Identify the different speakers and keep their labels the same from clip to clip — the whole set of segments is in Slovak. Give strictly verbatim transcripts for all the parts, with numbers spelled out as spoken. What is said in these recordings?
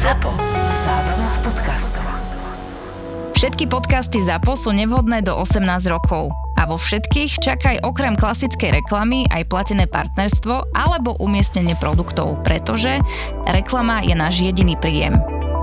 Speaker 1: Zapo. Zábrná v podcastov.
Speaker 2: Všetky podcasty Zapo sú nevhodné do osemnásť rokov. A vo všetkých čakaj okrem klasickej reklamy aj platené partnerstvo alebo umiestnenie produktov, pretože reklama je náš jediný príjem.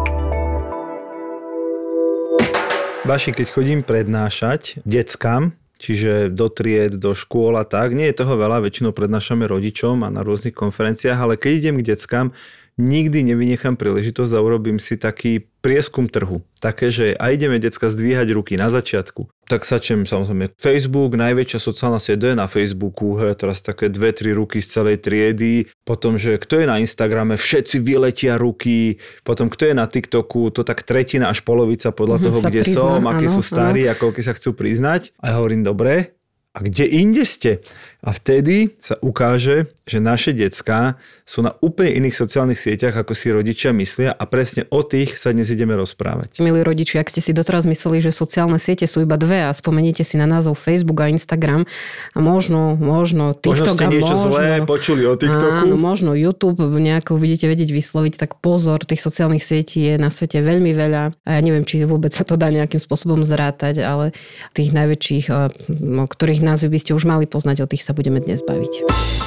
Speaker 3: Baši, keď chodím prednášať deckám, čiže do tried, do škôl a tak, nie je toho veľa, väčšinou prednášame rodičom a na rôznych konferenciách, ale keď idem k deckám, nikdy nevynechám príležitosť a urobím si taký prieskum trhu. Také, že aj ideme decka zdvíhať ruky na začiatku. Tak sačem samozrejme Facebook, najväčšia sociálna sieť je na Facebooku, hej, teraz také dve, tri ruky z celej triedy. Potom, že kto je na Instagrame, všetci vyletia ruky. Potom, kto je na TikToku, to tak tretina až polovica podľa toho, kde prizná, som, akí sú starí, ako keď sa chcú priznať. A ja hovorím, dobre, a kde inde ste? A vtedy sa ukáže, že naše decká sú na úplne iných sociálnych sieťach, ako si rodičia myslia a presne o tých sa dnes ideme rozprávať.
Speaker 4: Milí rodiči, ak ste si doteraz mysleli, že sociálne siete sú iba dve a spomeníte si na názov Facebook a Instagram a možno, možno TikTok
Speaker 3: možno ste niečo
Speaker 4: možno,
Speaker 3: zlé počuli o TikToku.
Speaker 4: Áno, možno YouTube nejako budete vedieť vysloviť, tak pozor, tých sociálnych sietí je na svete veľmi veľa a ja neviem, či vôbec sa to dá nejakým spôsobom zrátať, ale tých najväčších, o ktorých názvy by ste už mali poznať, o tých sa budeme dnes baviť.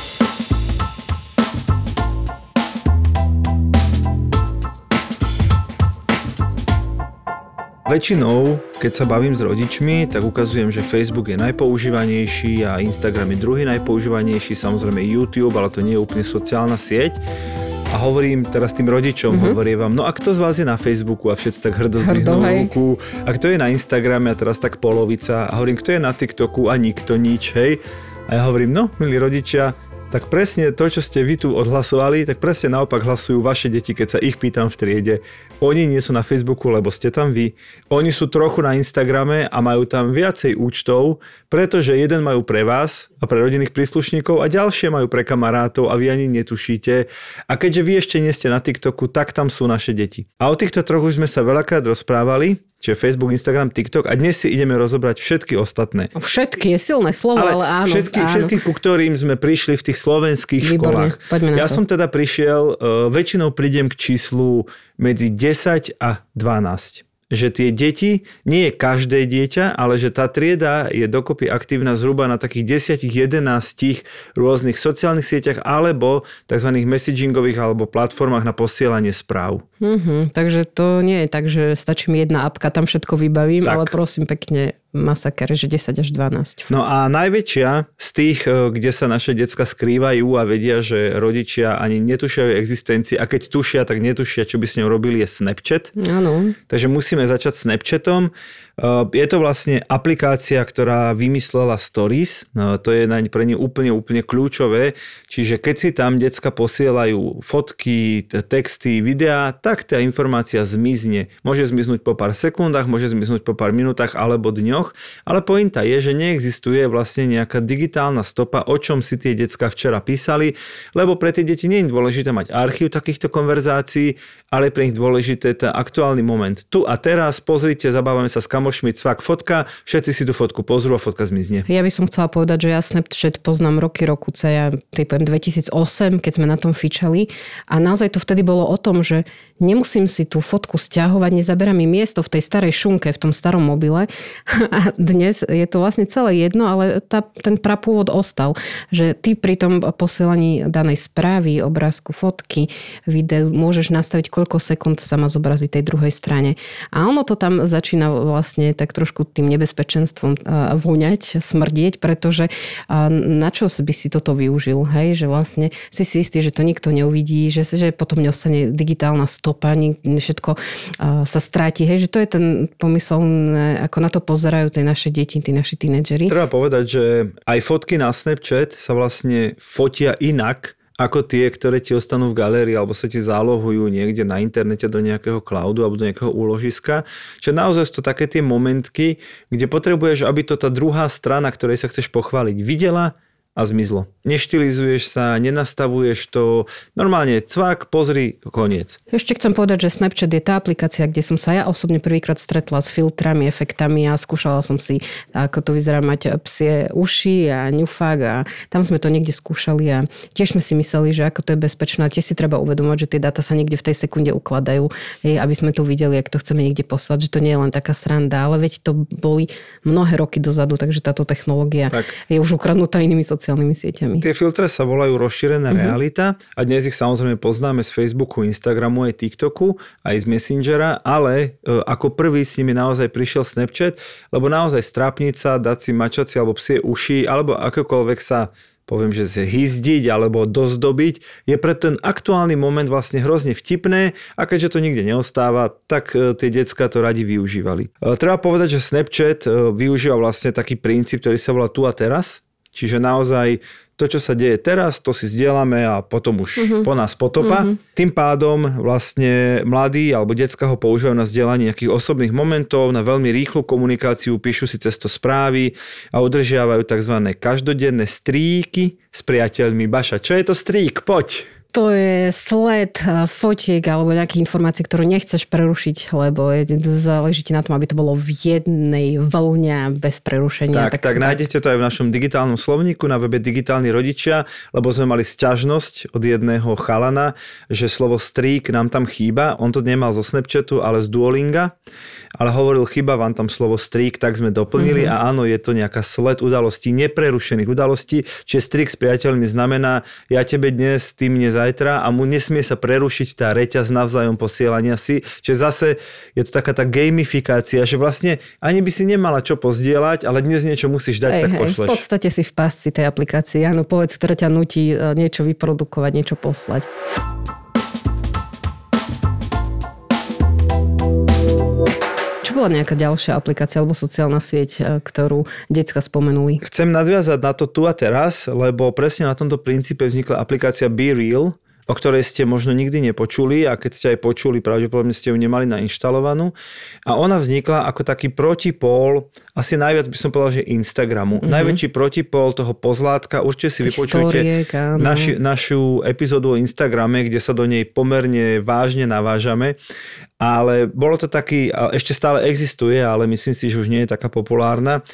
Speaker 3: Väčšinou, keď sa bavím s rodičmi, tak ukazujem, že Facebook je najpoužívanejší a Instagram je druhý najpoužívanejší, samozrejme YouTube, ale to nie je úplne sociálna sieť. A hovorím teraz tým rodičom, mm-hmm. hovorím vám, no a kto z vás je na Facebooku a všetci tak hrdo zdvihnú ruku, a kto je na Instagrame a teraz tak polovica, a hovorím, kto je na TikToku a nikto nič, hej. A ja hovorím, no, milí rodičia, tak presne to, čo ste vy tu odhlasovali, tak presne naopak hlasujú vaše deti, keď sa ich pýtam v triede. Oni nie sú na Facebooku, lebo ste tam vy. Oni sú trochu na Instagrame a majú tam viacej účtov, pretože jeden majú pre vás a pre rodinných príslušníkov a ďalšie majú pre kamarátov a vy ani netušíte. A keďže vy ešte nie ste na TikToku, tak tam sú naše deti. A o týchto troch už sme sa veľakrát rozprávali, čiže Facebook, Instagram, TikTok a dnes si ideme rozobrať všetky ostatné.
Speaker 4: Všetky je silné slovo, ale, ale áno.
Speaker 3: Všetky,
Speaker 4: áno.
Speaker 3: všetky, ku ktorým sme prišli v tých slovenských
Speaker 4: Výborné,
Speaker 3: školách. Ja
Speaker 4: to.
Speaker 3: som teda prišiel, väčšinou prídem k číslu medzi desať a dvanásť. Že tie deti, nie je každé dieťa, ale že tá trieda je dokopy aktívna zhruba na takých desať jedenásť rôznych sociálnych sieťach alebo tzv. Messagingových alebo platformách na posielanie správ.
Speaker 4: Mm-hmm, takže to nie je tak, že stačí mi jedna apka, tam všetko vybavím,
Speaker 3: tak.
Speaker 4: Ale prosím pekne, masaker, že desať až dvanásť.
Speaker 3: No a najväčšia z tých, kde sa naše decka skrývajú a vedia, že rodičia ani netušia o existencii a keď tušia, tak netušia, čo by s ňou robili, je Snapchat.
Speaker 4: Áno.
Speaker 3: Takže musíme začať Snapchatom. Je to vlastne aplikácia, ktorá vymyslela Stories. To je pre ne úplne, úplne kľúčové. Čiže keď si tam decka posielajú fotky, texty, videá, tak tá informácia zmizne. Môže zmiznúť po pár sekundách, môže zmiznúť po pár minútach alebo dňoch. Ale pointa je, že neexistuje vlastne nejaká digitálna stopa, o čom si tie decká včera písali, lebo pre tie deti nie je dôležité mať archív takýchto konverzácií, ale pre nich dôležité ten aktuálny moment. Tu a teraz, pozrite, zabávame sa s kamošmi, cvak, fotka, všetci si tú fotku pozrú a fotka zmizne.
Speaker 4: Ja by som chcela povedať, že ja Snapchat poznám roky, rokuce, ja typujem dvetisícosem, keď sme na tom fičali a naozaj to vtedy bolo o tom, že nemusím si tú fotku sťahovať, nezaberá mi miesto v tej starej šunke, v tom starom mobile. A dnes je to vlastne celé jedno, ale tá, ten prapôvod ostal, že ty pri tom posielaní danej správy, obrázku, fotky, videu môžeš nastaviť, koľko sekúnd sa má zobraziť tej druhej strane. A ono to tam začína vlastne tak trošku tým nebezpečenstvom voňať, smrdieť, pretože na čo by si toto využil, hej? Že vlastne si si istý, že to nikto neuvidí, že, že potom neostane digitálna stopa, všetko sa stráti, hej? Že to je ten pomysel, ako na to pozerajú tie naše deti, tí naši tínedžeri.
Speaker 3: Treba povedať, že aj fotky na Snapchat sa vlastne fotia inak ako tie, ktoré ti ostanú v galérii alebo sa ti zálohujú niekde na internete do nejakého cloudu alebo do nejakého úložiska. Čiže naozaj sú to také tie momentky, kde potrebuješ, aby to tá druhá strana, ktorej sa chceš pochváliť, videla a zmizlo. Neštilizuješ sa, nenastavuješ to, normálne cvak, pozri, koniec.
Speaker 4: Ešte chcem povedať, že Snapchat je tá aplikácia, kde som sa ja osobne prvýkrát stretla s filtrami, efektami a skúšala som si, ako to vyzerá mať psie uši a ňufák a tam sme to niekde skúšali a tiež sme si mysleli, že ako to je bezpečné a tiež si treba uvedomať, že tie dáta sa niekde v tej sekunde ukladajú, aby sme to videli, ak to chceme niekde poslať, že to nie je len taká sranda, ale veď to boli mnohé roky dozadu, takže táto technológia tak je už ukradnutá inými sociálnymi sieťami.
Speaker 3: Tie filtre sa volajú rozšírená mm-hmm. realita a dnes ich samozrejme poznáme z Facebooku, Instagramu aj TikToku, aj z Messengera, ale e, ako prvý s nimi naozaj prišiel Snapchat, lebo naozaj strápnica, dať si mačacie alebo psie uši, alebo akokoľvek sa poviem, že zhizdiť alebo dozdobiť, je pre ten aktuálny moment vlastne hrozne vtipné a keďže to nikde neostáva, tak e, tie decká to radi využívali. E, treba povedať, že Snapchat e, využíva vlastne taký princíp, ktorý sa volá tu a teraz. Čiže naozaj to, čo sa deje teraz, to si zdieľame a potom už uh-huh. po nás potopa. Uh-huh. Tým pádom vlastne mladí alebo decká ho používajú na zdieľanie nejakých osobných momentov, na veľmi rýchlu komunikáciu, píšu si cez to správy a udržiavajú tzv. Každodenné stríky s priateľmi. Baša, čo je to strík? Poď!
Speaker 4: To je sled fotiek alebo nejaké informácie, ktorú nechceš prerušiť, lebo je, záleží ti na tom, aby to bolo v jednej vlne bez prerušenia.
Speaker 3: Tak, tak, tak nájdete to aj v našom digitálnom slovníku na webe Digitálni rodičia, lebo sme mali sťažnosť od jedného chalana, že slovo strík nám tam chýba. On to nemal zo Snapchatu, ale z Duolinga. Ale hovoril, chyba vám tam slovo strík, tak sme doplnili mm-hmm. a áno, je to nejaká sled udalostí, neprerušených udalostí. Čiže strík s priateľmi znamená, ja tebe dnes, ty mne zajtra a mu nesmie sa prerušiť tá reťaz navzájom posielania si. Čiže zase je to taká tá gamifikácia, že vlastne ani by si nemala čo pozdieľať, ale dnes niečo musíš dať, hej, tak pošleš.
Speaker 4: V podstate si v pásci tej aplikácie. Áno, povedz, ktorá ťa nutí niečo vyprodukovať, niečo poslať. Čo bola nejaká ďalšia aplikácia alebo sociálna sieť, ktorú decka spomenuli?
Speaker 3: Chcem nadviazať na to tu a teraz, lebo presne na tomto princípe vznikla aplikácia BeReal, o ktorej ste možno nikdy nepočuli a keď ste aj počuli, pravdepodobne ste ju nemali nainštalovanú. A ona vznikla ako taký protipól, asi najviac by som povedal, že Instagramu. Mm-hmm. Najväčší protipól toho pozlátka, určite si vypočujte naši, našu epizódu o Instagrame, kde sa do nej pomerne vážne navážame. Ale bolo to taký, ešte stále existuje, ale myslím si, že už nie je taká populárna,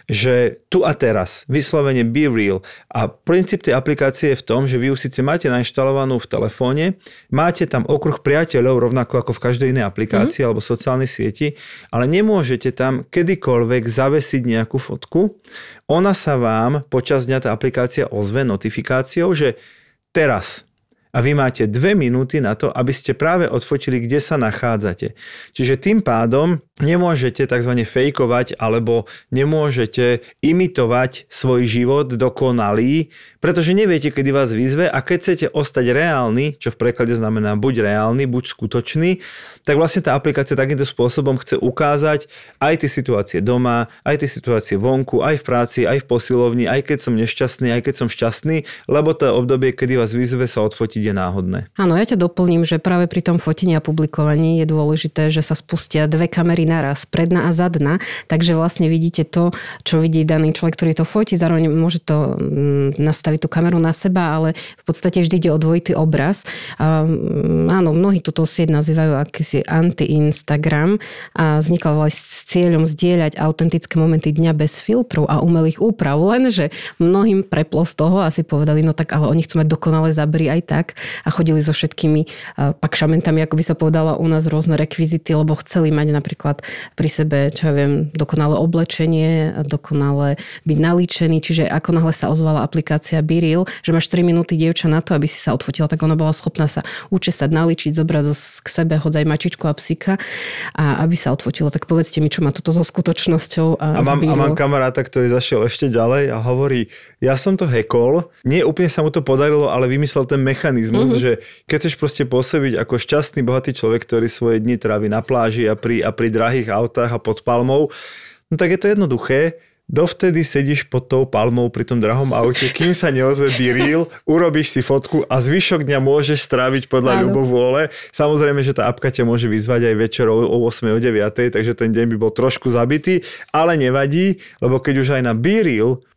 Speaker 3: že tu a teraz, vyslovene BeReal. A princíp tej aplikácie je v tom, že vy ju síce máte nainštalovanú v telefóne, máte tam okruh priateľov, rovnako ako v každej inej aplikácii mm. alebo sociálnej sieti, ale nemôžete tam kedykoľvek zavesiť nejakú fotku. Ona sa vám počas dňa tá aplikácia ozve notifikáciou, že teraz. A vy máte dve minúty na to, aby ste práve odfotili, kde sa nachádzate. Čiže tým pádom nemôžete tzv. Fejkovať alebo nemôžete imitovať svoj život dokonalý, pretože neviete, kedy vás vyzve a keď chcete ostať reálny, čo v preklade znamená buď reálny, buď skutočný, tak vlastne tá aplikácia takýmto spôsobom chce ukázať aj tie situácie doma, aj tie situácie vonku, aj v práci, aj v posilovni, aj keď som nešťastný, aj keď som šťastný, lebo to obdobie, kedy vás vyzve sa odfotiť, je náhodné.
Speaker 4: Áno, ja ťa doplním, že práve pri tom fotení a publikovaní je dôležité, že sa spustia dve kamery naraz, predná a zadná, takže vlastne vidíte to, čo vidí daný človek, ktorý to fotí, zároveň môže to nastaviť tú kameru na seba, ale v podstate vždy ide o dvojitý obraz. A, áno, mnohí túto sieť nazývajú akýsi anti-Instagram a vznikla vlastne s cieľom zdieľať autentické momenty dňa bez filtrov a umelých úprav, lenže mnohým preplo z toho asi povedali, no tak ale oni chcú mať dokonalé zábery aj tak a chodili so všetkými pakšamentami, ako by sa povedala u nás, rôzne rekvizity, lebo chceli mať napríklad pri sebe, čo ja viem, dokonalé oblečenie, dokonale byť nalíčený, čiže ako náhle sa ozvala aplikácia BeReal, že máš tri minúty dievča na to, aby si sa odfotila, tak ona bola schopná sa učesať, nalíčiť, zobrať k sebe, hodzaj mačičku a psíka a aby sa odfotilo. Tak povedzte mi, čo má toto so skutočnosťou. A,
Speaker 3: a, mám, a mám kamaráta, ktorý zašiel ešte ďalej a hovorí, ja som to hackol, nie úplne sa mu to podarilo, ale vymyslel ten mechanizmus, mm-hmm. že keď chceš proste pôsobiť ako šťastný, bohatý človek, ktorý svoje dni trávi na pláži a pri, a pri drahých autách a pod palmou, no tak je to jednoduché. Dovtedy sedíš pod tou palmou pri tom drahom aute, kým sa neozve BeReal, urobíš si fotku a zvyšok dňa môžeš stráviť podľa ľubovôle. Samozrejme, že tá apka ťa môže vyzvať aj večer o ôsmej, o deviatej, takže ten deň by bol trošku zabitý, ale nevadí, lebo keď už aj na BeReal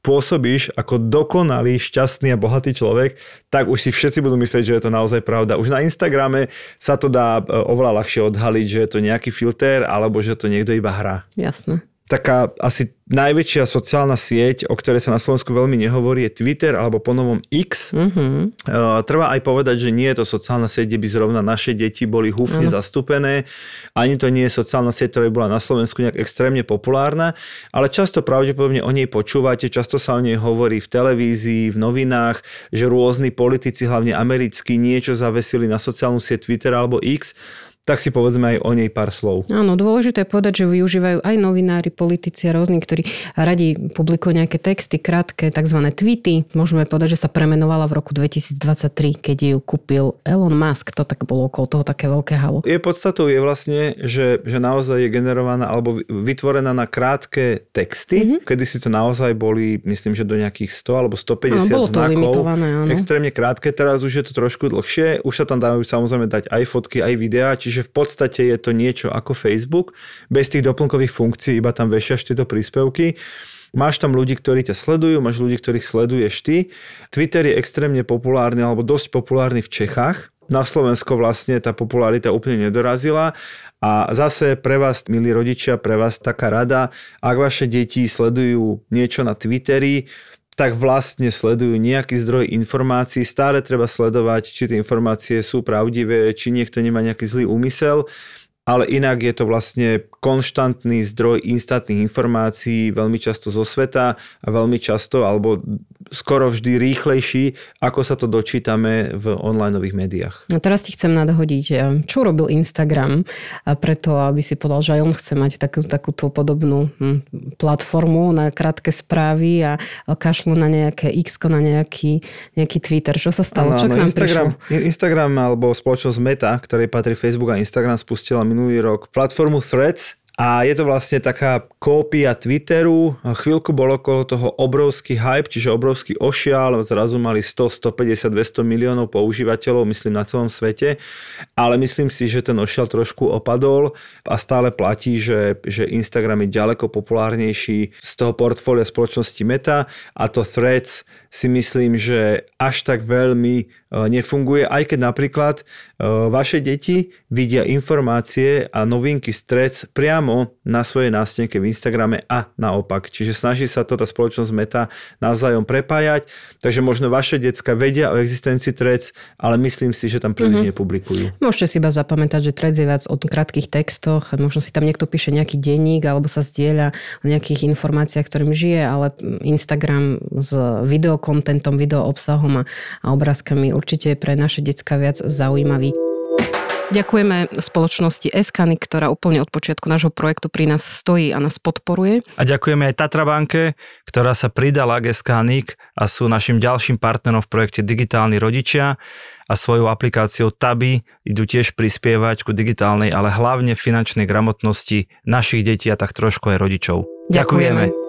Speaker 3: pôsobíš ako dokonalý, šťastný a bohatý človek, tak už si všetci budú myslieť, že je to naozaj pravda. Už na Instagrame sa to dá oveľa ľahšie odhaliť, že je to nejaký filter, alebo že to niekto iba hrá.
Speaker 4: Jasné.
Speaker 3: Taká asi najväčšia sociálna sieť, o ktorej sa na Slovensku veľmi nehovorí, je Twitter alebo ponovom X. Mm-hmm. Uh, treba aj povedať, že nie je to sociálna sieť, kde by zrovna naše deti boli húfne mm. zastúpené. Ani to nie je sociálna sieť, ktorá bola na Slovensku nejak extrémne populárna, ale často pravdepodobne o nej počúvate, často sa o nej hovorí v televízii, v novinách, že rôzni politici, hlavne americkí, niečo zavesili na sociálnu sieť Twitter alebo X. Tak si povedzme aj o nej pár slov.
Speaker 4: Áno, dôležité je povedať, že využívajú aj novinári, politici a rôzni, ktorí radi publikujú nejaké texty, krátke, tzv. Tweety. Môžeme povedať, že sa premenovala v roku dvetisícdvadsaťtri, keď ju kúpil Elon Musk. To tak bolo okolo toho také veľké halo.
Speaker 3: Jej podstatou je vlastne, že, že naozaj je generovaná alebo vytvorená na krátke texty, mm-hmm. kedy si to naozaj boli, myslím, že do nejakých sto alebo stopäťdesiat
Speaker 4: áno, bolo to
Speaker 3: znakov.
Speaker 4: limitované, áno.
Speaker 3: Extrémne krátke, teraz už je to trošku dlhšie. Už sa tam dajú samozrejme dať aj fotky, aj videá, čiže že v podstate je to niečo ako Facebook, bez tých doplnkových funkcií, iba tam vešiaš tieto príspevky. Máš tam ľudí, ktorí ťa sledujú, máš ľudí, ktorých sleduješ ty. Twitter je extrémne populárny, alebo dosť populárny v Čechách. Na Slovensko vlastne tá popularita úplne nedorazila. A zase pre vás, milí rodičia, pre vás taká rada, ak vaše deti sledujú niečo na Twitteri, tak vlastne sledujú nejaký zdroj informácií. Stále treba sledovať, či tie informácie sú pravdivé, či niekto nemá nejaký zlý úmysel. Ale inak je to vlastne konštantný zdroj instantných informácií, veľmi často zo sveta a veľmi často, alebo skoro vždy rýchlejší, ako sa to dočítame v onlineových médiách.
Speaker 4: A teraz ti chcem nadhodiť, čo robil Instagram, a preto, aby si povedal, že aj on chce mať takú, takúto podobnú platformu na krátke správy a kašľu na nejaké X, na nejaký, nejaký Twitter. Čo sa stalo?
Speaker 3: Ano,
Speaker 4: čo k nám
Speaker 3: Instagram,
Speaker 4: prišlo?
Speaker 3: Instagram alebo spoločnosť Meta, ktorej patrí Facebook a Instagram, spustila minulý rok platformu Threads a je to vlastne taká kópia Twitteru. Chvíľku bolo okolo toho obrovský hype, čiže obrovský ošial, zrazu mali sto, stopäťdesiat, dvesto miliónov používateľov, myslím na celom svete, ale myslím si, že ten ošial trošku opadol a stále platí, že, že Instagram je ďaleko populárnejší z toho portfólia spoločnosti Meta a to Threads si myslím, že až tak veľmi nefunguje, aj keď napríklad vaše deti vidia informácie a novinky z Threads priamo na svojej nástenke v Instagrame a naopak. Čiže snaží sa to tá spoločnosť Meta navzájom prepájať, takže možno vaše decka vedia o existencii Threads, ale myslím si, že tam príliš mm-hmm. nepublikujú. Môžete
Speaker 4: si iba zapamätať, že Threads je viac o krátkych textoch, možno si tam niekto píše nejaký denník alebo sa zdieľa o nejakých informáciách, ktorým žije, ale Instagram s videokontentom, videoobsahom a, a obrázkami určite je pre naše decka viac zaujímavý. Ďakujeme spoločnosti Eskany, ktorá úplne od počiatku nášho projektu pri nás stojí a nás podporuje.
Speaker 3: A ďakujeme aj Tatra banke, ktorá sa pridala k Eskanik a sú našim ďalším partnerom v projekte Digitálni rodičia a svojou aplikáciou Taby idú tiež prispievať ku digitálnej, ale hlavne finančnej gramotnosti našich detí a tak trošku aj rodičov.
Speaker 4: Ďakujeme. Ďakujeme.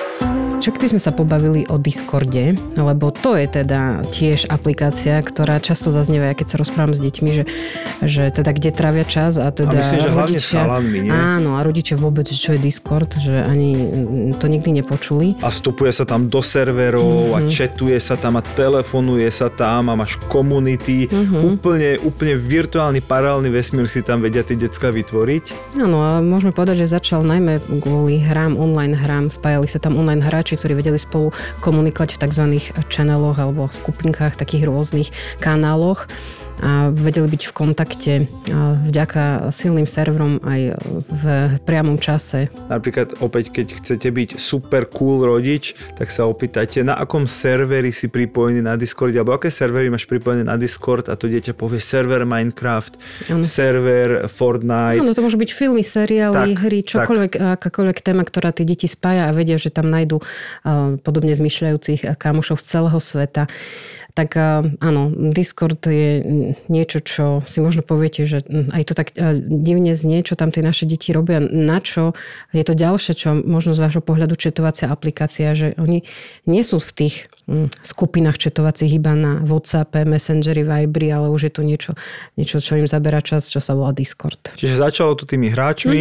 Speaker 4: Čo keby sme sa pobavili o Discorde, lebo to je teda tiež aplikácia, ktorá často zaznieva, keď sa rozprávam s deťmi, že, že teda kde trávia čas a teda
Speaker 3: a myslím, že hlavne
Speaker 4: rodičia,
Speaker 3: s chalanmi, nie?
Speaker 4: Áno, a rodičia vôbec, čo je Discord, že ani to nikdy nepočuli.
Speaker 3: A vstupuje sa tam do serverov mm-hmm. a chatuje sa tam a telefonuje sa tam a máš komunity. Mm-hmm. Úplne, úplne virtuálny paralelný vesmír si tam vedia tí decká vytvoriť.
Speaker 4: Áno, a môžeme povedať, že začal najmä kvôli hrám, online hrám, spájali sa tam online hráči, ktorí vedeli spolu komunikovať v tzv. Channeloch alebo skupinkách, takých rôznych kanáloch a vedeli byť v kontakte vďaka silným serverom aj v priamom čase.
Speaker 3: Napríklad opäť, keď chcete byť super cool rodič, tak sa opýtajte, na akom serveri si pripojený na Discord, alebo aké servery máš pripojené na Discord a to dieťa povie server Minecraft, ano. Server Fortnite.
Speaker 4: Áno, to môže byť filmy, seriály, tak, hry, čokoľvek, tak. Akákoľvek téma, ktorá tie deti spája a vedia, že tam nájdú uh, podobne zmyšľajúcich kamošov z celého sveta. Tak áno, Discord je niečo, čo si možno poviete, že aj to tak divne znie, čo tam tie naše deti robia. Na čo? Je to ďalšie, čo možno z vášho pohľadu četovacia aplikácia, že oni nie sú v tých skupinách četovacích iba na WhatsAppe, Messengeri, Viberi, ale už je to niečo, niečo, čo im zabera čas, čo sa volá Discord.
Speaker 3: Čiže začalo to tými hráčmi, mm-hmm.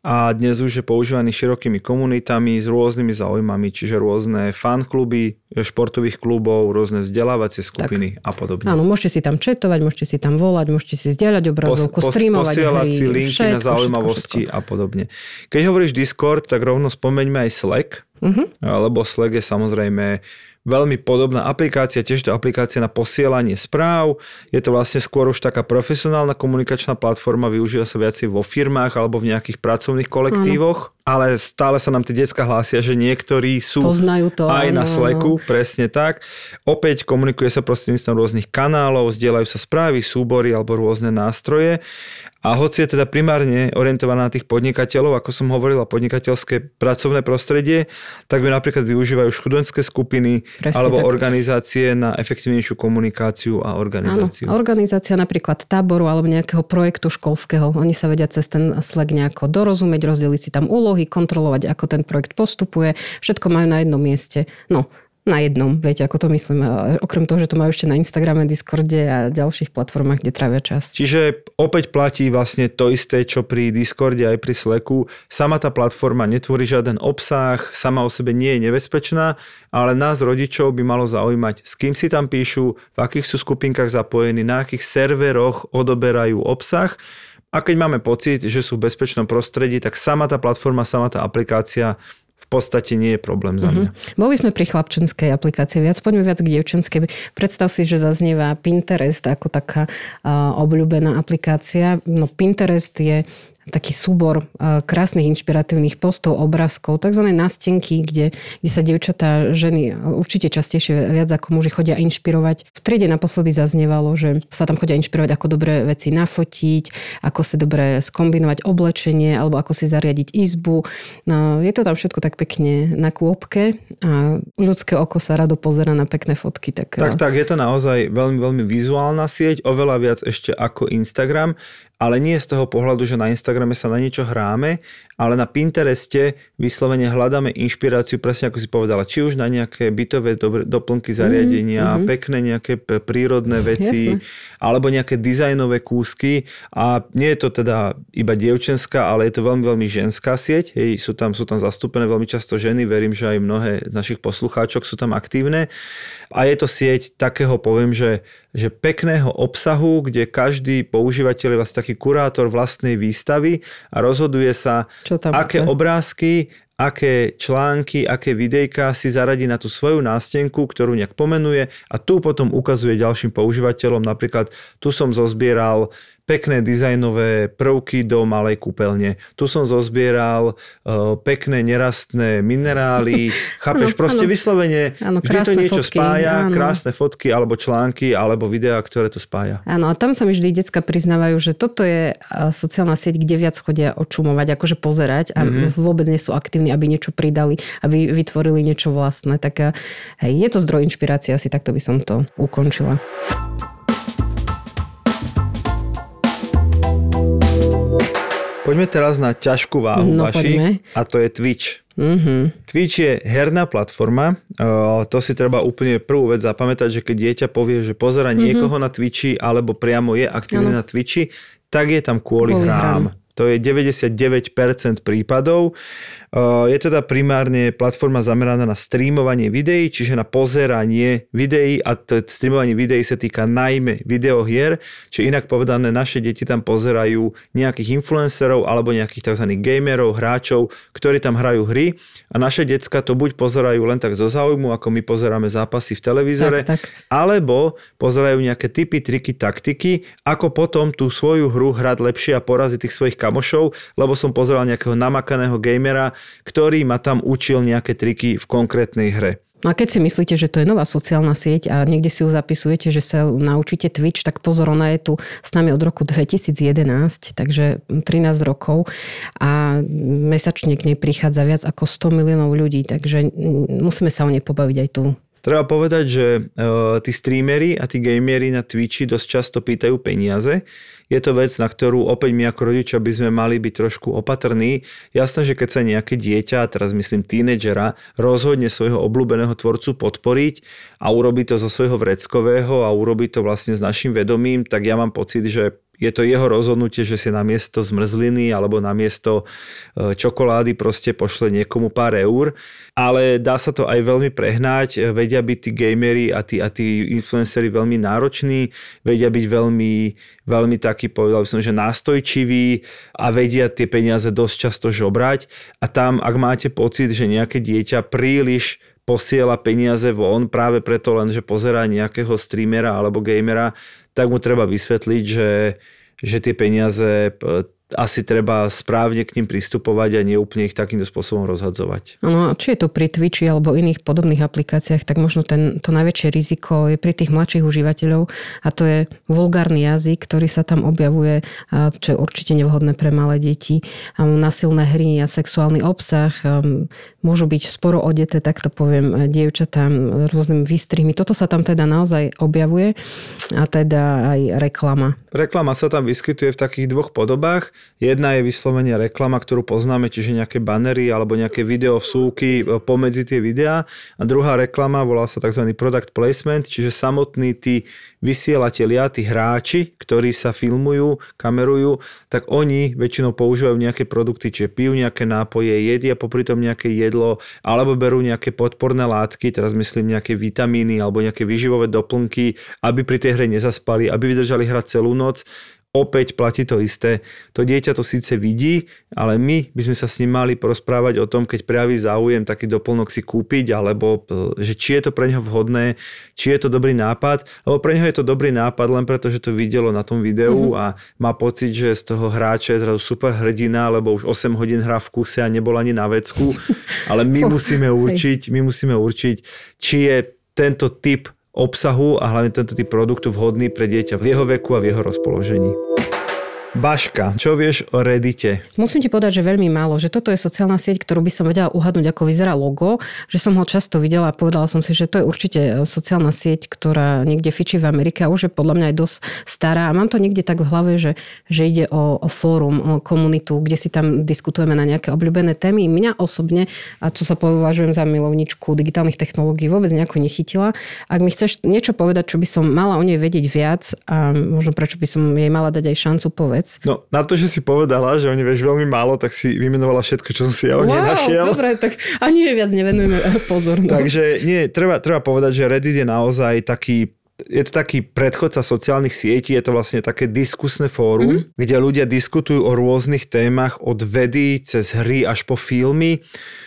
Speaker 3: a dnes už je používaný širokými komunitami s rôznymi záujmami, čiže rôzne fankluby športových klubov, rôzne vzdelávacie skupiny tak. a podobne.
Speaker 4: Áno, môžete si tam četovať, môžete si tam volať, môžete si zdieľať obrazovku, pos, streamovať
Speaker 3: posielať
Speaker 4: hry,
Speaker 3: si linky všetko, na zaujímavosti všetko, všetko. a podobne. Keď hovoríš Discord, tak rovno spomeňme aj Slack, uh-huh. lebo Slack je samozrejme veľmi podobná aplikácia, tiež to aplikácia na posielanie správ. Je to vlastne skôr už taká profesionálna komunikačná platforma, využíva sa viacej vo firmách alebo v nejakých pracovných kolektívoch, mm. ale stále sa nám tie decká hlásia, že niektorí sú
Speaker 4: Poznajú to,
Speaker 3: aj
Speaker 4: áno,
Speaker 3: na Slacku, presne tak. Opäť komunikuje sa prostredníctvom rôznych kanálov, zdieľajú sa správy, súbory alebo rôzne nástroje. A hoci je teda primárne orientovaná na tých podnikateľov, ako som hovoril, podnikateľské pracovné prostredie, tak ju napríklad využívajú študentské skupiny Presne alebo tak. organizácie na efektívnejšiu komunikáciu a organizáciu.
Speaker 4: Áno, organizácia napríklad táboru alebo nejakého projektu školského. Oni sa vedia cez ten Slack nejako dorozumieť, rozdeliť si tam úlohy, kontrolovať, ako ten projekt postupuje. Všetko majú na jednom mieste. No, na jednom, viete, ako to myslím. Okrem toho, že to majú ešte na Instagrame, Discorde a ďalších platformách, kde trávia čas.
Speaker 3: Čiže opäť platí vlastne to isté, čo pri Discorde aj pri Slacku. Sama tá platforma netvorí žiaden obsah, sama o sebe nie je nebezpečná, ale nás rodičov by malo zaujímať, s kým si tam píšu, v akých sú skupinkách zapojení, na akých serveroch odoberajú obsah. A keď máme pocit, že sú v bezpečnom prostredí, tak sama tá platforma, sama tá aplikácia v podstate nie je problém za mňa.
Speaker 4: Mm-hmm. Boli sme pri chlapčenskej aplikácii viac, poďme viac k dievčenskej. Predstav si, že zaznieva Pinterest ako taká uh, obľúbená aplikácia. No Pinterest je taký súbor krásnych inšpiratívnych postov, obrázkov, takzvané nástenky, kde, kde sa dievčatá, ženy určite častejšie viac ako muži chodia inšpirovať. V triede naposledy zaznievalo, že sa tam chodia inšpirovať, ako dobre veci nafotiť, ako si dobre skombinovať oblečenie alebo ako si zariadiť izbu. No, je to tam všetko tak pekne na kôpke a ľudské oko sa rado pozerá na pekné fotky. Tak,
Speaker 3: tak, tak je to naozaj veľmi, veľmi vizuálna sieť, oveľa viac ešte ako Instagram. Ale nie z toho pohľadu, že na Instagrame sa na niečo hráme, ale na Pintereste vyslovene hľadáme inšpiráciu, presne ako si povedala, či už na nejaké bytové doplnky zariadenia, mm-hmm. pekné nejaké prírodné veci, Jasne. alebo nejaké dizajnové kúsky. A nie je to teda iba dievčenská, ale je to veľmi, veľmi ženská sieť. Hej, sú tam, sú tam zastúpené veľmi často ženy, verím, že aj mnohé z našich poslucháčok sú tam aktívne. A je to sieť takého, poviem, že, že pekného obsahu, kde každý používateľ je vlastne taký kurátor vlastnej výstavy a rozhoduje sa, aké chce. obrázky, aké články, aké videjka si zaradí na tú svoju nástenku, ktorú nejak pomenuje a tu potom ukazuje ďalším používateľom. Napríklad tu som zozbieral pekné dizajnové prvky do malej kúpeľne. Tu som zozbieral uh, pekné nerastné minerály. Chápeš? Ano, Proste ano. vyslovene
Speaker 4: ano,
Speaker 3: vždy to niečo
Speaker 4: fotky,
Speaker 3: spája.
Speaker 4: Áno.
Speaker 3: Krásne fotky, alebo články, alebo videá, ktoré to spája.
Speaker 4: Áno, a tam sa mi vždy decka priznávajú, že toto je sociálna sieť, kde viac chodia očumovať, akože pozerať a mm-hmm. vôbec nie sú aktívni, aby niečo pridali, aby vytvorili niečo vlastné. Tak hej, je to zdroj inšpirácie, asi takto by som to ukončila.
Speaker 3: Poďme teraz na ťažkú váhu,
Speaker 4: no,
Speaker 3: vaši,
Speaker 4: poďme.
Speaker 3: A to je Twitch.
Speaker 4: Mm-hmm.
Speaker 3: Twitch je herná platforma. Uh, to si treba úplne prvú vec zapamätať, že keď dieťa povie, že pozerá mm-hmm. niekoho na Twitchi alebo priamo je aktívny ano. na Twitchi, tak je tam kvôli, kvôli hrám. hrám. To je deväťdesiatdeväť percent prípadov. Je teda primárne platforma zameraná na streamovanie videí, čiže na pozeranie videí a to streamovanie videí sa týka najmä videohier, čiže inak povedané, naše deti tam pozerajú nejakých influencerov alebo nejakých tzv. Gamerov, hráčov, ktorí tam hrajú hry a naše decka to buď pozerajú len tak zo záujmu, ako my pozeráme zápasy v televízore, tak, tak. alebo pozerajú nejaké tipy, triky, taktiky, ako potom tú svoju hru hrať lepšie a poraziť tých svojich kamošov, lebo som pozeral nejakého namakaného gamera, ktorý ma tam učil nejaké triky v konkrétnej hre.
Speaker 4: No a keď si myslíte, že to je nová sociálna sieť a niekde si ju zapisujete, že sa naučíte Twitch, tak pozor, ona je tu s nami od roku dvetisíc jedenásť, takže trinásť rokov a mesačne k nej prichádza viac ako sto miliónov ľudí, takže musíme sa o nej pobaviť aj tu.
Speaker 3: Treba povedať, že uh, tí streamery a tí gamery na Twitchi dosť často pýtajú peniaze. Je to vec, na ktorú opäť my ako rodičia by sme mali byť trošku opatrní. Jasné, že keď sa nejaké dieťa, teraz myslím tínedžera, rozhodne svojho obľúbeného tvorcu podporiť a urobí to zo svojho vreckového a urobí to vlastne s našim vedomím, tak ja mám pocit, že je to jeho rozhodnutie, že si namiesto zmrzliny alebo namiesto čokolády proste pošle niekomu pár eur, ale dá sa to aj veľmi prehnať, vedia byť tí gamery a tí, a tí influenceri veľmi nároční, vedia byť veľmi, veľmi takí, povedal by som, že nástojčiví a vedia tie peniaze dosť často žobrať a tam, ak máte pocit, že nejaké dieťa príliš posiela peniaze von práve preto len, že pozerá nejakého streamera alebo gamera, tak mu treba vysvetliť, že, že tie peniaze asi treba správne k ním pristupovať a nie úplne ich takýmto spôsobom rozhadzovať.
Speaker 4: No, či je to pri Twitchi alebo iných podobných aplikáciách, tak možno ten, to najväčšie riziko je pri tých mladších užívateľov a to je vulgárny jazyk, ktorý sa tam objavuje, a čo je určite nevhodné pre malé deti. A násilné hry a sexuálny obsah môžu byť sporo odeté, tak to poviem, dievčatám rôznymi výstrihmi. Toto sa tam teda naozaj objavuje a teda aj reklama.
Speaker 3: Reklama sa tam vyskytuje v takých dvoch podobách. Jedna je vyslovene reklama, ktorú poznáme, čiže nejaké banery alebo nejaké video vsúky pomedzi tie videá. A druhá reklama volá sa tzv. Product placement, čiže samotní tí vysielatelia, tí hráči, ktorí sa filmujú, kamerujú, tak oni väčšinou používajú nejaké produkty, čiže pijú nejaké nápoje, jedia popri tom nejaké jedlo, alebo berú nejaké podporné látky, teraz myslím nejaké vitamíny alebo nejaké výživové doplnky, aby pri tej hre nezaspali, aby vydržali hrať celú noc. Opäť platí to isté. To dieťa to síce vidí, ale my by sme sa s ním mali porozprávať o tom, keď prejaví záujem taký doplnok si kúpiť, alebo že či je to pre neho vhodné, či je to dobrý nápad, lebo pre neho je to dobrý nápad len preto, že to videlo na tom videu mm-hmm. a má pocit, že z toho hráča je zrazu super hrdina, lebo už osem hodín hrá v kuse a nebol ani na vecku. Ale my musíme určiť, my musíme určiť, či je tento typ obsahu a hlavne tento typ produktu vhodný pre dieťa v jeho veku a v jeho rozpoložení. Baška, čo vieš o Reddite?
Speaker 4: Musím ti povedať, že veľmi málo, že toto je sociálna sieť, ktorú by som vedela uhadnúť, ako vyzerá logo, že som ho často videla a povedala som si, že to je určite sociálna sieť, ktorá niekde fičí v Amerike a už je podľa mňa aj dosť stará a mám to niekde tak v hlave, že, že ide o, o fórum, o komunitu, kde si tam diskutujeme na nejaké obľúbené témy. Mňa osobne, a čo sa považujem za milovničku digitálnych technológií, vôbec nejako nechytila. Ak mi chceš niečo povedať, čo by som mala o nej vedieť viac a možno prečo by som jej mala dať aj šancu, povedz.
Speaker 3: No, na to, že si povedala, že o nej vieš veľmi málo, tak si vymenovala všetko, čo som si ja o nej
Speaker 4: wow,
Speaker 3: našiel.
Speaker 4: Dobre, tak ani viac nevenujeme pozornosť.
Speaker 3: Takže nie, treba, treba povedať, že Reddit je naozaj taký, je to taký predchodca sociálnych sietí, je to vlastne také diskusné fórum, mm-hmm. kde ľudia diskutujú o rôznych témach od vedy cez hry až po filmy.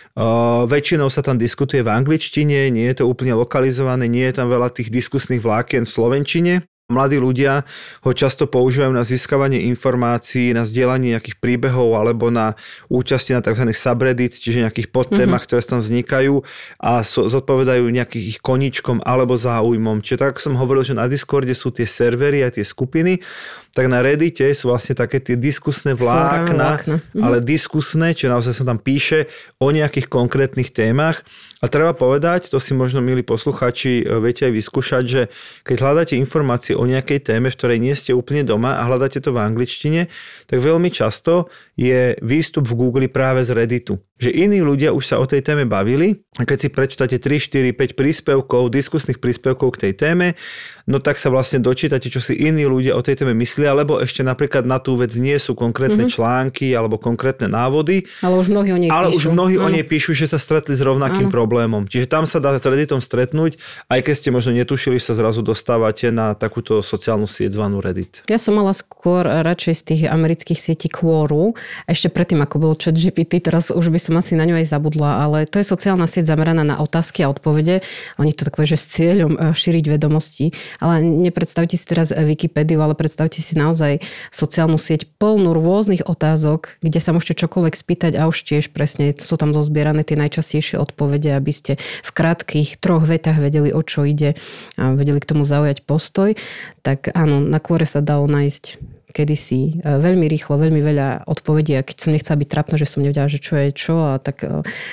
Speaker 3: Uh, väčšinou sa tam diskutuje v angličtine, nie je to úplne lokalizované, nie je tam veľa tých diskusných vlákien v slovenčine. Mladí ľudia ho často používajú na získavanie informácií, na zdieľanie nejakých príbehov alebo na účasti na tzv. Subreddits, čiže nejakých podtémach, mm-hmm. ktoré tam vznikajú a so, zodpovedajú nejakých ich koníčkom alebo záujmom. Čiže tak, ako som hovoril, že na Discorde sú tie servery a tie skupiny, tak na Reddite sú vlastne také tie diskusné vlákna, mm-hmm. ale diskusné, čiže naozaj sa tam píše o nejakých konkrétnych témach. A treba povedať, to si možno, milí poslucháči, viete aj vyskúšať, že keď hľadáte informácie o nejakej téme, v ktorej nie ste úplne doma a hľadáte to v angličtine, tak veľmi často je výstup v Google práve z Redditu. Že iní ľudia už sa o tej téme bavili a keď si prečítate tri, štyri, päť príspevkov, diskusných príspevkov k tej téme, no tak sa vlastne dočítate, čo si iní ľudia o tej téme myslia, lebo ešte napríklad na tú vec nie sú konkrétne mm-hmm. články alebo konkrétne návody.
Speaker 4: Ale už mnohí o nej
Speaker 3: ale
Speaker 4: píšu.
Speaker 3: už mnohí
Speaker 4: ano.
Speaker 3: o nej píšu, že sa stretli s rovnakým ano. problémom. Čiže tam sa dá s Redditom stretnúť, aj keď ste možno netušili, sa zrazu dostávate na takúto sociálnu sieť zvanú Reddit.
Speaker 4: Ja som mala skôr radšej z tých amerických sietí Quoru, ešte predtým, ako bol ChatGPT, teraz už by som asi na ňu aj zabudla, ale to je sociálna sieť zameraná na otázky a odpovede. Oni to takové, že s cieľom šíriť vedomosti. Ale nepredstavte si teraz Wikipédiu, ale predstavte si naozaj sociálnu sieť plnú rôznych otázok, kde sa môžete čokoľvek spýtať a už tiež presne sú tam zozbierané tie najčastejšie odpovede, aby ste v krátkych troch vetách vedeli, o čo ide a vedeli k tomu zaujať postoj. Tak áno, na Quore sa dalo nájsť kedysi veľmi rýchlo, veľmi veľa odpovedí a keď som nechcela byť trápna, že som nevedela, že čo je čo a tak,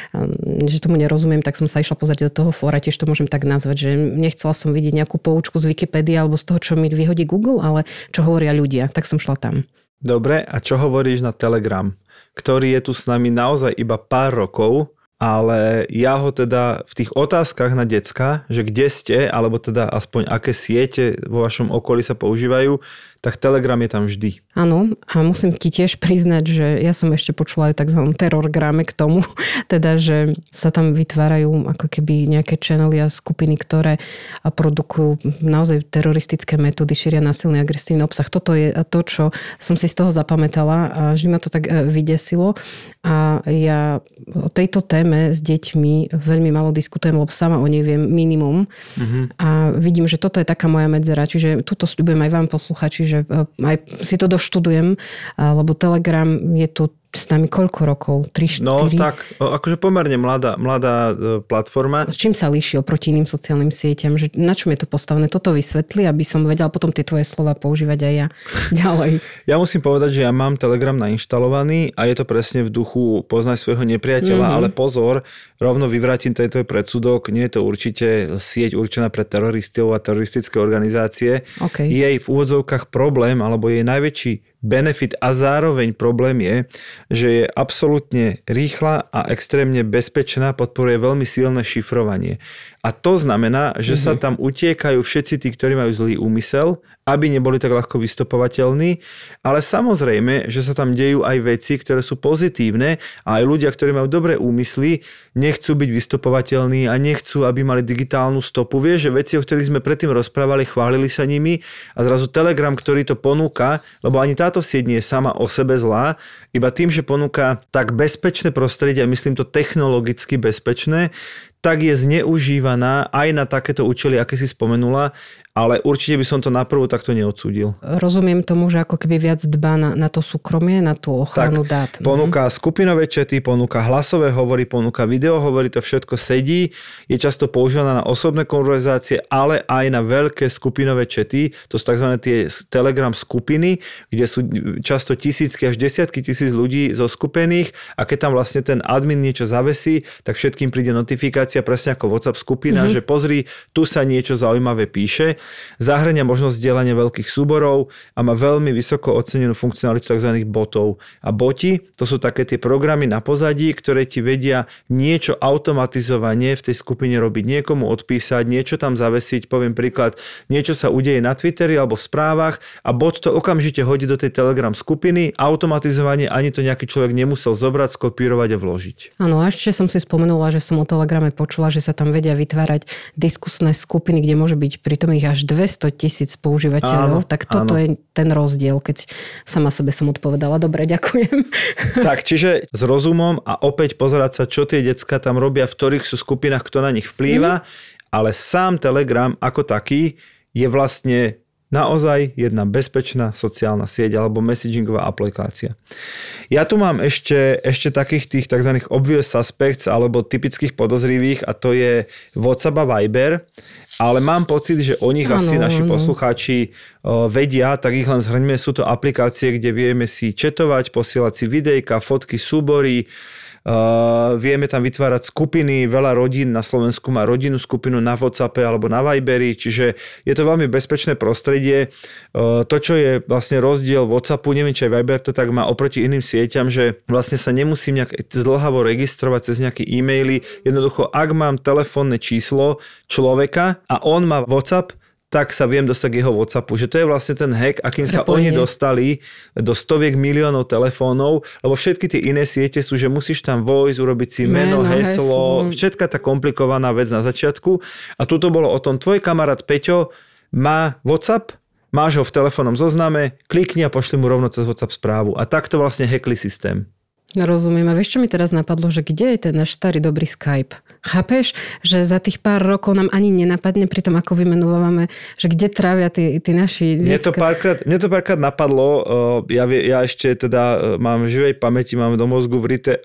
Speaker 4: že tomu nerozumiem, tak som sa išla pozrieť do toho fóra, tiež to môžem tak nazvať, že nechcela som vidieť nejakú poučku z Wikipédie alebo z toho, čo mi vyhodí Google, ale čo hovoria ľudia, tak som šla tam.
Speaker 3: Dobre, a čo hovoríš na Telegram, ktorý je tu s nami naozaj iba pár rokov, ale ja ho teda v tých otázkach na decka, že kde ste, alebo teda aspoň aké siete vo vašom okolí sa používajú, tak Telegram je tam vždy.
Speaker 4: Áno, a musím ti tiež priznať, že ja som ešte počula aj o tzv. Terorgrame k tomu, teda, že sa tam vytvárajú ako keby nejaké channely a skupiny, ktoré produkujú naozaj teroristické metódy, šíria násilný agresívny obsah. Toto je to, čo som si z toho zapamätala a vždy ma to tak vydesilo. A ja o tejto téme s deťmi veľmi málo diskutujem, lebo sama o nej viem minimum. Mm-hmm. A vidím, že toto je taká moja medzera. Čiže tuto sľubujem aj vám posluchači, že aj si to doštudujem, lebo Telegram je tu s nami koľko rokov? tri štyri?
Speaker 3: No tak, akože pomerne mladá, mladá platforma.
Speaker 4: S čím sa líši oproti iným sociálnym sieťam? Že na čom je to postavené? Toto vysvetli, aby som vedela potom tie tvoje slova používať aj ja ďalej. Ja
Speaker 3: musím povedať, že ja mám Telegram nainštalovaný a je to presne v duchu poznaj svojho nepriateľa, mm-hmm. ale pozor, rovno vyvrátim tento predsudok, nie je to určite sieť určená pre teroristov a teroristické organizácie.
Speaker 4: Okay.
Speaker 3: Jej v úvodzovkách problém, alebo jej najväčší benefit a zároveň problém je, že je absolútne rýchla a extrémne bezpečná, podporuje veľmi silné šifrovanie. A to znamená, že mm-hmm. sa tam utiekajú všetci tí, ktorí majú zlý úmysel, aby neboli tak ľahko vystopovateľní, ale samozrejme, že sa tam dejú aj veci, ktoré sú pozitívne a aj ľudia, ktorí majú dobré úmysly, nechcú byť vystopovateľní a nechcú, aby mali digitálnu stopu. Vieš, že veci, o ktorých sme predtým rozprávali, chválili sa nimi a zrazu Telegram, ktorý to ponúka, lebo ani táto sieť nie je sama o sebe zlá, iba tým, že ponúka tak bezpečné prostredie, a myslím to technologicky bezpečné, tak je zneužívaná aj na takéto účely, aké si spomenula, ale určite by som to naprvu takto neodsúdil.
Speaker 4: Rozumiem tomu, že ako keby viac dbá na, na to súkromie, na tú ochranu
Speaker 3: tak,
Speaker 4: dát.
Speaker 3: Ponúka mm. skupinové chaty, ponúka hlasové hovory, ponúka video hovory, to všetko sedí. Je často používaná na osobné konverzácie, ale aj na veľké skupinové chaty. To sú tzv. Tie Telegram skupiny, kde sú často tisícky až desiatky tisíc ľudí zoskupených a keď tam vlastne ten admin niečo zavesí, tak všetkým príde notifikácia presne ako WhatsApp skupina, mm-hmm. že pozri, tu sa niečo zaujímavé píše. Zahrania možnosť zdieľania veľkých súborov a má veľmi vysoko ocenenú funkcionalitu tzv. Botov. A boti, to sú také tie programy na pozadí, ktoré ti vedia niečo automatizovanie v tej skupine robiť, niekomu odpísať, niečo tam zavesiť, poviem príklad, niečo sa udeje na Twitteri alebo v správach a bot to okamžite hodí do tej Telegram skupiny, automatizovanie, ani to nejaký človek nemusel zobrať, skopírovať a vložiť.
Speaker 4: Áno, a ešte som si spomenula, že som o Telegrame počula, že sa tam vedia vytvárať diskusné skupiny, kde môže byť pritom ich až dvesto tisíc používateľov, áno, tak toto áno. je ten rozdiel, keď sama sebe som odpovedala. Dobre, ďakujem.
Speaker 3: Tak, čiže s rozumom a opäť pozerať sa, čo tie decká tam robia, v ktorých sú skupinách, kto na nich vplýva, mm. ale sám Telegram ako taký je vlastne naozaj jedna bezpečná sociálna sieť alebo messagingová aplikácia. Ja tu mám ešte, ešte takých tých tzv. Obvious suspects alebo typických podozrivých a to je WhatsApp a Viber, ale mám pocit, že o nich ano, asi naši ano. poslucháči uh, vedia, tak ich len zhrňme. Sú to aplikácie, kde vieme si četovať, posielať si videjka, fotky, súbory, Uh, vieme tam vytvárať skupiny, veľa rodín na Slovensku má rodinnú skupinu na WhatsAppe alebo na Viberi, čiže je to veľmi bezpečné prostredie. Uh, to, čo je vlastne rozdiel WhatsAppu, neviem, či aj Viber to tak má oproti iným sieťam, že vlastne sa nemusím nejak zdĺhavo registrovať cez nejaké e-maily. Jednoducho, ak mám telefónne číslo človeka a on má WhatsApp, tak sa viem dostať k jeho WhatsAppu. Že to je vlastne ten hack, akým sa Prepojenie. oni dostali do stoviek miliónov telefónov, lebo všetky tie iné siete sú, že musíš tam vojsť, urobiť si meno, meno heslo, heslo, všetká tá komplikovaná vec na začiatku. A tuto bolo o tom, tvoj kamarát Peťo má WhatsApp, máš ho v telefónnom zozname, klikni a pošli mu rovno cez WhatsApp správu. A takto vlastne hackli systém.
Speaker 4: Rozumiem. A vieš, čo mi teraz napadlo, že kde je ten náš starý dobrý Skype? Chápeš, že za tých pár rokov nám ani nenapadne pri tom, ako vymenovávame, že kde trávia tí, tí naši decka?
Speaker 3: Mne to párkrát, mne to párkrát napadlo, ja, ja ešte teda mám v živej pamäti, mám do mozgu vrité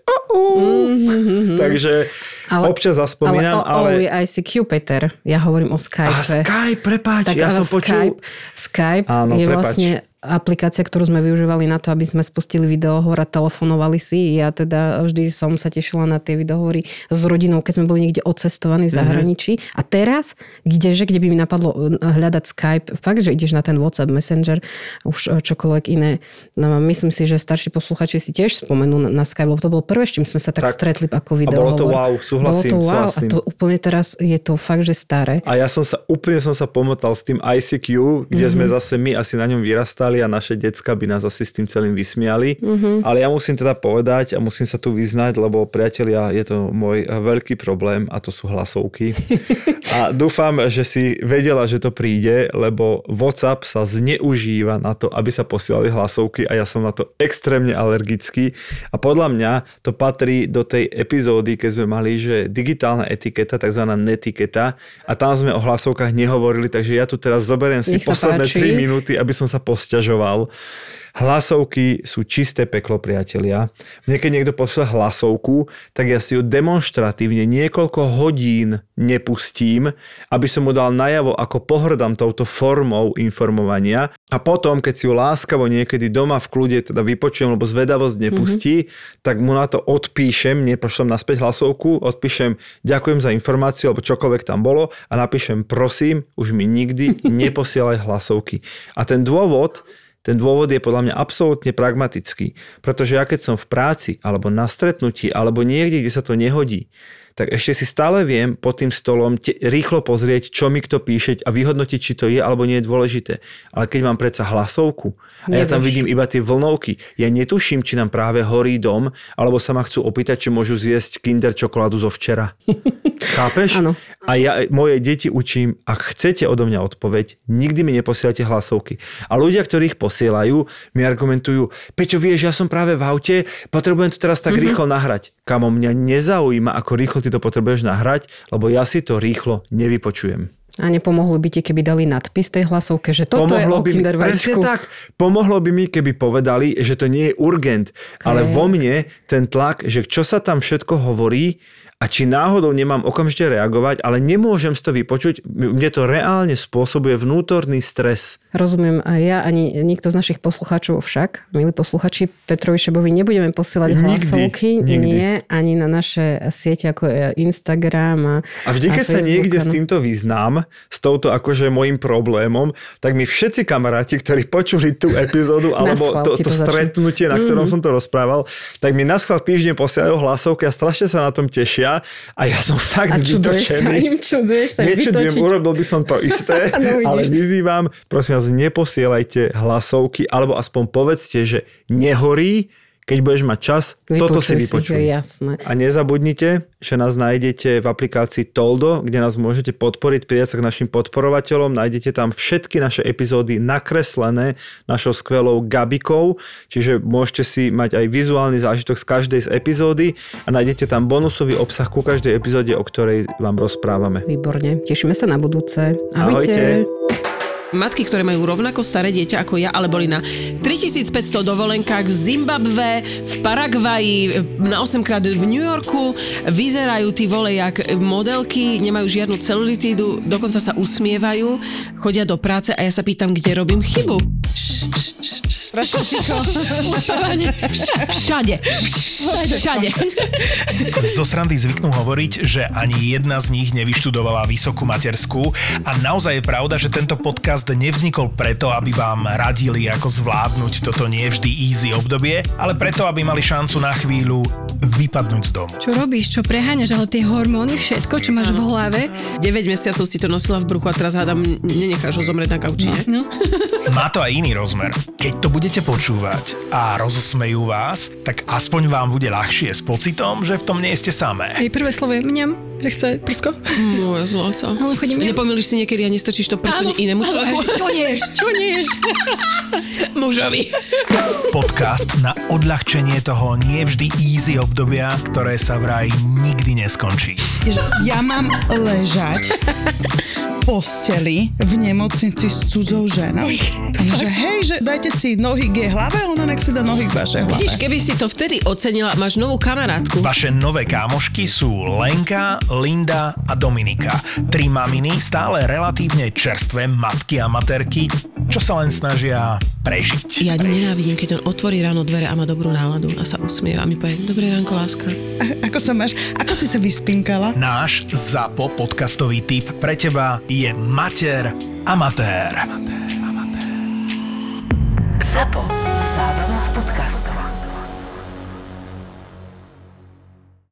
Speaker 3: mm-hmm. takže ale, občas zaspomínam.
Speaker 4: Ale, ale... I C Q, Peter, ja hovorím o Skype.
Speaker 3: A Skype, prepáč,
Speaker 4: tak,
Speaker 3: ja som počul.
Speaker 4: Skype, Skype áno, je prepáč. vlastne aplikácia, ktorú sme využívali na to, aby sme spustili videohovor a telefonovali si. Ja teda vždy som sa tešila na tie videohovory s rodinou, keď sme boli niekde odcestovaní v zahraničí. Mm-hmm. A teraz, kdeže, kde by mi napadlo hľadať Skype, fakt, že ideš na ten WhatsApp, Messenger, už čokoľvek iné. No, myslím si, že starší posluchači si tiež spomenú na, na Skype, lebo to bolo prvé, s čím sme sa tak, tak stretli ako videohovor.
Speaker 3: A bolo to wow, súhlasím.
Speaker 4: Bolo to wow
Speaker 3: súhlasím.
Speaker 4: A to úplne teraz je to fakt, že staré.
Speaker 3: A ja som sa, úplne som sa pomotal s tým í cé kjú, kde mm-hmm. sme zase my asi na ňom vyrastali a naše decka by nás asi s tým celým vysmiali. Mm-hmm. Ale ja musím teda povedať a musím sa tu vyznať, lebo priatelia, je to môj veľký problém a to sú hlasovky. A dúfam, že si vedela, že to príde, lebo WhatsApp sa zneužíva na to, aby sa posielali hlasovky a ja som na to extrémne alergický. A podľa mňa to patrí do tej epizódy, keď sme mali, že digitálna etiketa, takzvaná netiketa a tam sme o hlasovkách nehovorili, takže ja tu teraz zoberiem si posledné tri minúty, aby som sa posťažoval. Hlasovky sú čisté peklo, priatelia. Mne keď niekto pošle hlasovku, tak ja si ju demonštratívne niekoľko hodín nepustím, aby som mu dal najavo, ako pohrdám touto formou informovania. A potom, keď si ju láskavo niekedy doma v kľude teda vypočujem, lebo zvedavosť nepustí, mm-hmm. tak mu na to odpíšem, nepošlem naspäť hlasovku, odpíšem ďakujem za informáciu, alebo čokoľvek tam bolo a napíšem prosím, už mi nikdy neposielaj hlasovky. A ten dôvod Ten dôvod je podľa mňa absolútne pragmatický, pretože ja keď som v práci, alebo na stretnutí, alebo niekde, kde sa to nehodí, tak ešte si stále viem pod tým stolom te- rýchlo pozrieť, čo mi kto píše a vyhodnotiť, či to je alebo nie je dôležité. Ale keď mám predsa hlasovku a Nevieš. Ja tam vidím iba tie vlnovky, ja netuším, či nám práve horí dom, alebo sa ma chcú opýtať, či môžu zjesť Kinder čokoládu zo včera. Chápeš?
Speaker 4: Áno.
Speaker 3: A ja moje deti učím, ak chcete odo mňa odpoveď, nikdy mi neposielajte hlasovky. A ľudia, ktorí ich posielajú, mi argumentujú, Peťo, vieš, ja som práve v aute, potrebujem to teraz tak mm-hmm. rýchlo nahrať. Kamo, mňa nezaujíma, ako rýchlo ty to potrebuješ nahrať, lebo ja si to rýchlo nevypočujem.
Speaker 4: A nepomohlo by ti, keby dali nadpis tej hlasovke, že toto
Speaker 3: pomohlo
Speaker 4: je o Kinder
Speaker 3: Presne
Speaker 4: vajíčku.
Speaker 3: tak. Pomohlo by mi, keby povedali, že to nie je urgent. Okay. Ale vo mne ten tlak, že čo sa tam všetko hovorí a či náhodou nemám okamžite reagovať, ale nemôžem si to vypočuť, mne to reálne spôsobuje vnútorný stres.
Speaker 4: Rozumiem aj ja, ani nikto z našich poslucháčov však, milí posluchači, Petrovi Šebovi nebudeme posielať
Speaker 3: nikdy,
Speaker 4: hlasovky,
Speaker 3: nikdy.
Speaker 4: nie, ani na naše siete ako Instagram a
Speaker 3: A vždy, keď
Speaker 4: a
Speaker 3: sa niekde
Speaker 4: no.
Speaker 3: s týmto vyznám, s touto akože môjim problémom, tak mi všetci kamaráti, ktorí počuli tú epizódu, alebo to, to, to stretnutie, na ktorom mm-hmm. som to rozprával, tak mi na schvál týždeň posielajú hlasovky a strašne sa na tom tešia. A ja som fakt
Speaker 4: a čuduješ
Speaker 3: vytočený.
Speaker 4: Sa im, čuduješ sa im
Speaker 3: Nečudujem,
Speaker 4: vytočiť.
Speaker 3: urobil by som to isté, no, ale vyzývam, prosím vás, neposielajte hlasovky, alebo aspoň povedzte, že nehorí, keď budeš mať čas, vypočuj toto si vypočuj.
Speaker 4: Si, jasné.
Speaker 3: A nezabudnite, že nás nájdete v aplikácii Toldo, kde nás môžete podporiť, pridať sa k našim podporovateľom. Nájdete tam všetky naše epizódy nakreslené našou skvelou Gabikou, čiže môžete si mať aj vizuálny zážitok z každej z epizódy a nájdete tam bonusový obsah ku každej epizóde, o ktorej vám rozprávame.
Speaker 4: Výborne. Tešíme sa na budúce.
Speaker 3: Ahojte.
Speaker 4: Ahojte.
Speaker 5: Matky, ktoré majú rovnako staré dieťa ako ja, ale boli na tritisícpäťsto dovolenkách v Zimbabve, v Paraguaji, na osemkrát v New Yorku, vyzerajú tí vole jak modelky, nemajú žiadnu celulitídu, dokonca sa usmievajú, chodia do práce a ja sa pýtam, kde robím chybu. Všade. Všade.
Speaker 6: Zo srandy zvyknú hovoriť, že ani jedna z nich nevyštudovala vysokú materskú a naozaj je pravda, že tento podcast nevznikol preto, aby vám radili, ako zvládnuť toto nie vždy easy obdobie, ale preto, aby mali šancu na chvíľu vypadnúť z domu.
Speaker 7: Čo robíš, čo preháňaš, ale tie hormóny, všetko, čo máš v hlave.
Speaker 5: deväť mesiacov si to nosila v bruchu a teraz hádam, nenecháš ho zomrieť na kauči, ne?
Speaker 7: No.
Speaker 6: Má to aj iný rozmer. Keď to budete počúvať a rozosmejú vás, tak aspoň vám bude ľahšie s pocitom, že v tom nie ste samé.
Speaker 7: Jej prvé slovo je mňam, že chce prsko.
Speaker 5: Moja zlata.
Speaker 7: Ale chodím mňam.
Speaker 5: Nepomýliš si niekedy a nestačíš to prso inému človeku?
Speaker 7: Čo nieš, čo nieš?
Speaker 5: Mužovi.
Speaker 6: Podcast na odľahčenie toho nie vždy easy obdobia, ktoré sa vraj nikdy neskončí.
Speaker 8: Ja mám ležať v posteli v nemocnici s cudzou ženou. Že hej, že dajte si nohy k jej hlave, ona nech si dá nohy k vašej hlave.
Speaker 5: Vidíš, keby si to vtedy ocenila, máš novú kamarátku.
Speaker 6: Vaše nové kámošky sú Lenka, Linda a Dominika. Tri maminy, stále relatívne čerstvé matky a materky, čo sa len snažia prežiť.
Speaker 5: Ja nenávidím, keď on otvorí ráno dvere a má dobrú náladu a sa usmieva a mi povie, dobré ránko, láska.
Speaker 8: A- ako sa máš? Ako si sa vyspinkala?
Speaker 6: Náš ZAPO podcastový tip pre teba je Mater amatér.
Speaker 1: ZAPO. Zábrná v podcastovách.